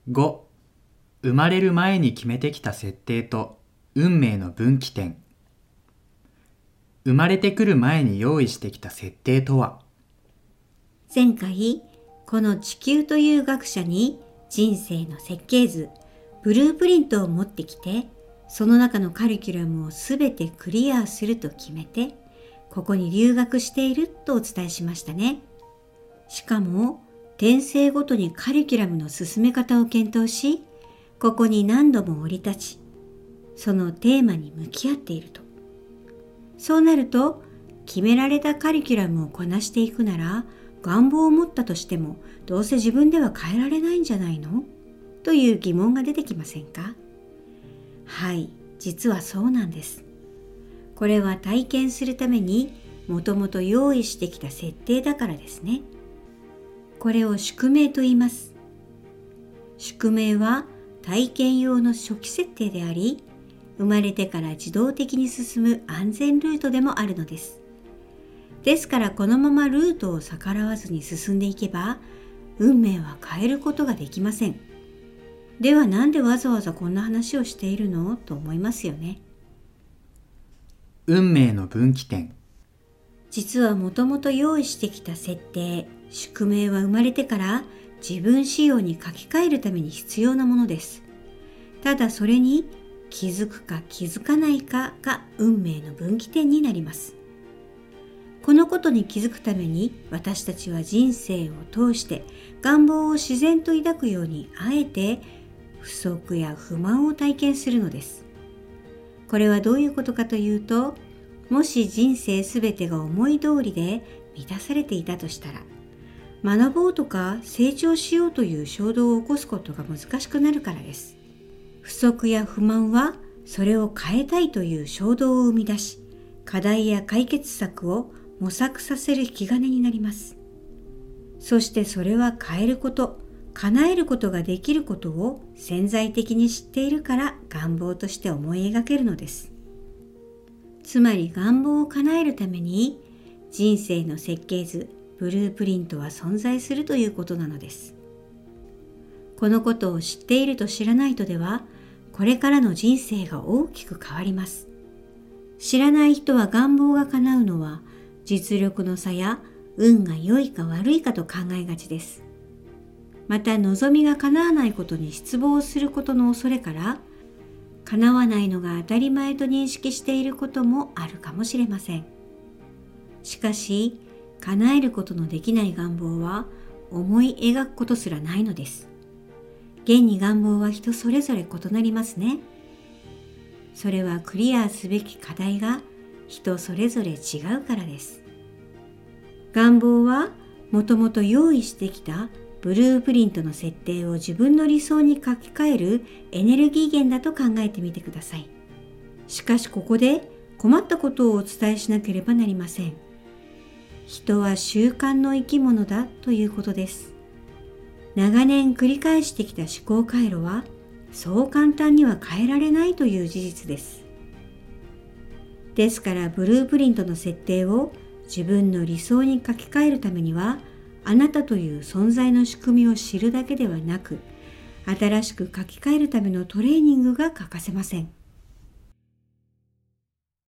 5、生まれる前に決めてきた設定と運命の分岐点。生まれてくる前に用意してきた設定とは？ 前回、この地球という学者に人生の設計図、ブループリントを持ってきて、その中のカリキュラムをすべてクリアすると決めて、ここに留学しているとお伝えしましたね。しかも、転生ごとにカリキュラムの進め方を検討し、ここに何度も降り立ち、そのテーマに向き合っていると。そうなると、決められたカリキュラムをこなしていくなら、願望を持ったとしても、どうせ自分では変えられないんじゃないの？という疑問が出てきませんか？はい、実はそうなんです。これは体験するためにもともと用意してきた設定だからですね。これを宿命と言います。宿命は体験用の初期設定であり、生まれてから自動的に進む安全ルートでもあるのです。ですからこのままルートを逆らわずに進んでいけば、運命は変えることができません。ではなんでわざわざこんな話をしているのと思いますよね。 運命の分岐点。 実はもともと用意してきた設定、宿命は生まれてから自分仕様に書き換えるために必要なものです。ただそれに気づくか気づかないかが運命の分岐点になります。このことに気づくために私たちは人生を通して願望を自然と抱くようにあえて不足や不満を体験するのです。これはどういうことかというと、もし人生すべてが思い通りで満たされていたとしたら、学ぼうとか成長しようという衝動を起こすことが難しくなるからです。不足や不満はそれを変えたいという衝動を生み出し、課題や解決策を模索させる引き金になります。そしてそれは変えること、叶えることができることを潜在的に知っているから願望として思い描けるのです。つまり願望を叶えるために人生の設計図、ブループリントは存在するということなのです。このことを知っていると知らないとでは、これからの人生が大きく変わります。知らない人は願望が叶うのは実力の差や運が良いか悪いかと考えがちです。また望みが叶わないことに失望することの恐れから、叶わないのが当たり前と認識していることもあるかもしれません。しかし、叶えることのできない願望は思い描くことすらないのです。現に願望は人それぞれ異なりますね。それはクリアすべき課題が人それぞれ違うからです。願望はもともと用意してきたブループリントの設定を自分の理想に書き換えるエネルギー源だと考えてみてください。しかしここで困ったことをお伝えしなければなりません。人は習慣の生き物だということです。長年繰り返してきた思考回路はそう簡単には変えられないという事実です。ですからブループリントの設定を自分の理想に書き換えるためには、あなたという存在の仕組みを知るだけではなく、新しく書き換えるためのトレーニングが欠かせません。